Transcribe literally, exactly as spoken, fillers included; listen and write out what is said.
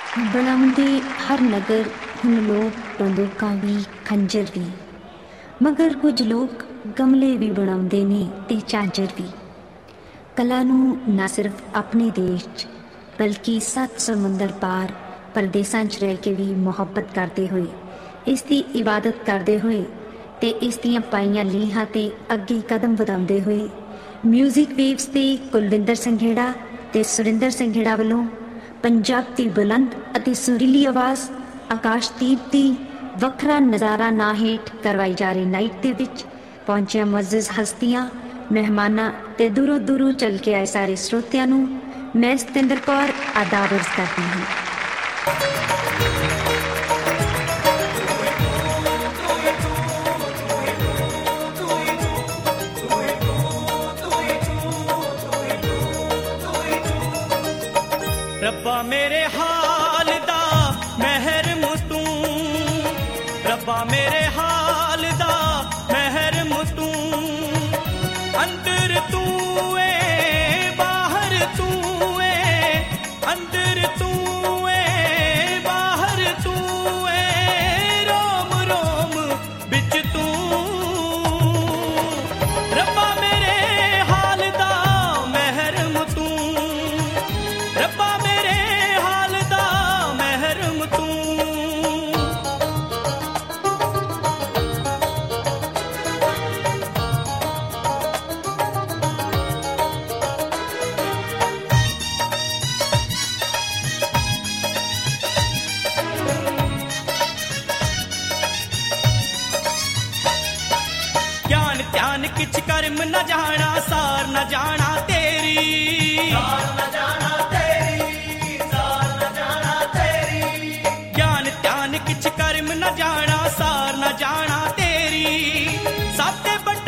ਬਣਾਉਂਦੇ ਹਰ ਨਗਰ ਹੁਣ ਲੋਕ ਬੰਦੂਕਾਂ ਵੀ ਖੰਜਰ ਵੀ, ਮਗਰ ਕੁਝ ਲੋਕ ਗਮਲੇ ਵੀ ਬਣਾਉਂਦੇ ਨੇ ਤੇ ਝਾਂਜਰ ਵੀ। ਕਲਾ ਨੂੰ ਨਾ ਸਿਰਫ ਆਪਣੇ ਦੇਸ਼ 'ਚ ਬਲਕਿ ਸੱਤ ਸਮੁੰਦਰ ਪਾਰ ਪਰਦੇਸਾਂ 'ਚ ਰਹਿ ਕੇ ਵੀ ਮੁਹੱਬਤ ਕਰਦੇ ਹੋਏ, ਇਸ ਦੀ ਇਬਾਦਤ ਕਰਦੇ ਹੋਏ ਤੇ ਇਸ ਦੀਆਂ ਪਾਈਆਂ ਲੀਹਾਂ 'ਤੇ ਅੱਗੇ ਕਦਮ ਵਧਾਉਂਦੇ ਹੋਏ ਮਿਊਜ਼ਿਕ ਵੇਵਸ 'ਤੇ ਕੁਲਵਿੰਦਰ ਸੰਘੇੜਾ ਤੇ ਸੁਰਿੰਦਰ ਸੰਘੇੜਾ ਵੱਲੋਂ ਪੰਜਾਬ ਦੀ ਬੁਲੰਦ ਅਤੇ ਸੁਰੀਲੀ ਆਵਾਜ਼ ਆਕਾਸ਼ਦੀਪ ਦੀ ਵੱਖਰਾ ਨਜ਼ਾਰਾ ਨਾਂ ਹੇਠ ਕਰਵਾਈ ਜਾ ਰਹੀ ਨਾਈਟ ਦੇ ਵਿੱਚ ਪਹੁੰਚੀਆਂ ਮੁਅੱਜ਼ਜ਼ ਹਸਤੀਆਂ, ਮਹਿਮਾਨਾਂ ਤੇ ਦੂਰੋਂ ਦੂਰੋਂ ਚੱਲ ਕੇ ਆਏ ਸਾਰੇ ਸਰੋਤਿਆਂ ਨੂੰ ਮੈਂ ਸਤਿੰਦਰ ਕੌਰ ਆਦਾਬ ਅਰਜ਼ ਕਰਦੀ ਹਾਂ। ਰੱਬਾ ਮੇਰੇ ਹਾਲ ਦਾ ਮਹਿਰਮ ਤੂੰ, ਰੱਬਾ ਮੇਰੇ ਹਾਲ ਦਾ ਮਹਿਰਮ ਤੂੰ, ਅੰਦਰ ਤੂੰ ਏ ਬਾਹਰ ਤੂੰ ਏ, ਅੰਦਰ ਤੂੰ ਏ ਬਾਹਰ ਤੂੰ ਏ, ਰੋਮ ਰੋਮ ਵਿੱਚ ਤੂੰ। ਰੱਬਾ ਮੇਰੇ ਹਾਲ ਦਾ ਮਹਿਰਮ ਤੂੰ, ਰੱਬਾ किच कर्म न जाना सार न जाना तेरी, सार न जाना तेरी, सार न जाना तेरी, ज्ञान ध्यान किच कर्म न जाना सार न जाना तेरी, सबसे बड़ी